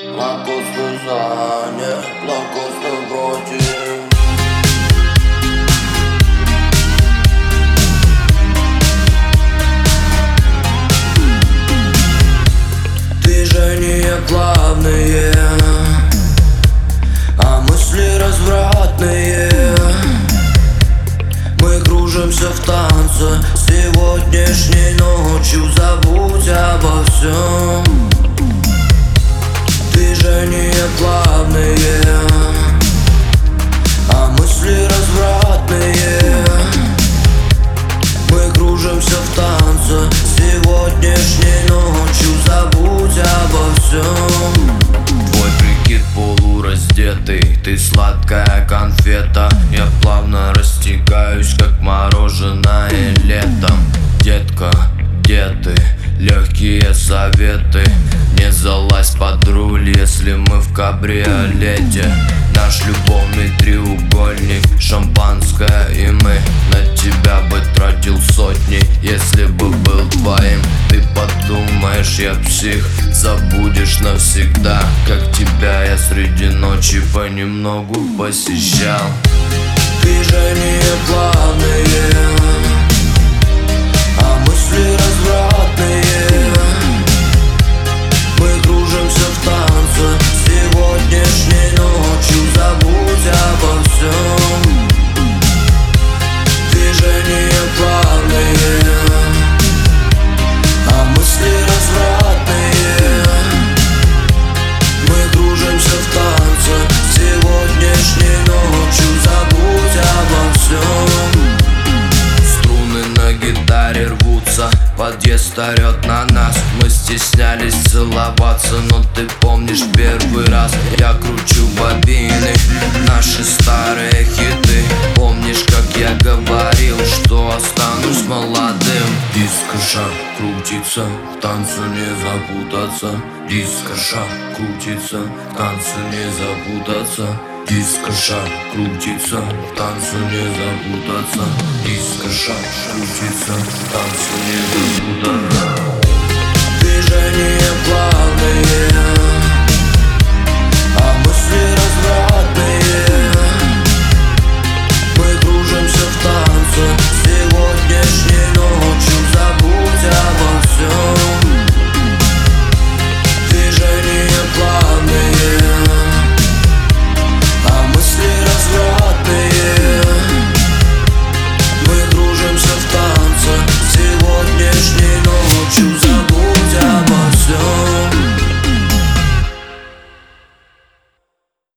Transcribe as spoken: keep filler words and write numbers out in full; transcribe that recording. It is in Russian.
Лакоста за, не, лакоста против. Движения плавные, а мысли развратные. Мы кружимся в танце сегодняшней ночью. Забудь обо всем. Движения плавные, а мысли развратные. Мы кружимся в танце сегодняшней ночью. Забудь обо всем. Твой прикид полураздетый, ты сладкая конфета. Я плавно растекаюсь, как мороженое летом. Детка, где ты? Легкие советы. Не залазь под руль, если мы в кабриолете. Наш любовный треугольник, шампанское и мы. На тебя бы тратил сотни, если бы был твоим. Ты подумаешь, я псих, забудешь навсегда, как тебя я среди ночи понемногу посещал. Движения плавные, а мысли развратные. Мы кружимся в танце сегодняшней ночью. Забудь обо всем. Движения плавные, а мысли развратные. Мы кружимся в танце сегодняшней ночью. Забудь обо всем. Струны на гитаре рвутся, подъезд орет на нас. Мы стеснялись целоваться, но ты помнишь первый раз. Я кручу бобины, наши старые хиты. Помнишь, как я говорил, что останусь молодым? Диско-шаг крутится, в танце не запутаться. Диско-шаг крутится, в танце не запутаться. Диско-шаг крутится, в танце не запутаться. Диско-шаг крутится, в танце не запутаться.